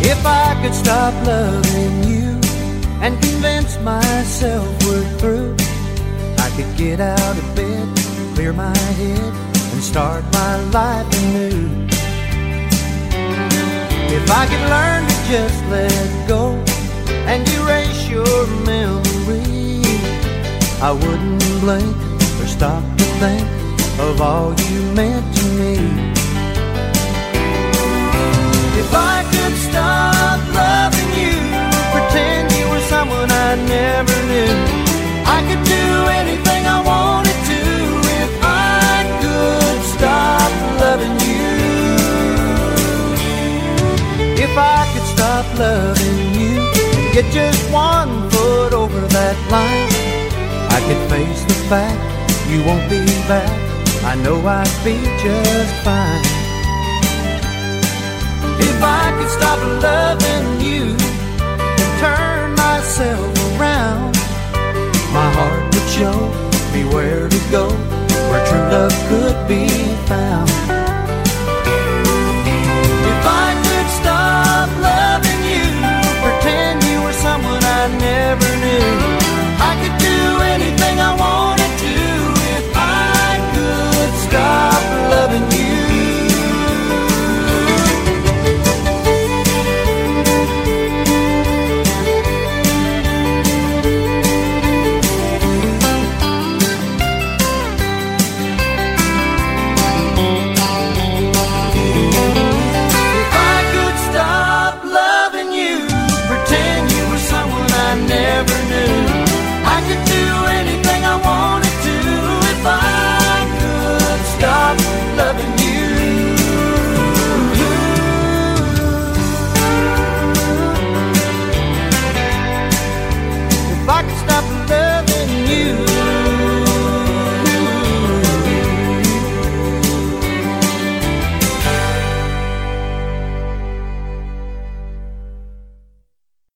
If I could stop loving you and convince myself we're through, I could get out of bed, clear my head, and start my life anew. If I could learn to just let go and erase your memory, I wouldn't blink or stop to think of all you meant to me. If I could stop loving you, pretend you were someone I never knew, I could do anything I wanted to. If I could stop loving you, if I could stop loving you and get just 1 foot over that line, I could face the fact you won't be back. I know I'd be just fine. If I could stop loving you and turn myself around, my heart would show me where to go, where true love could be found.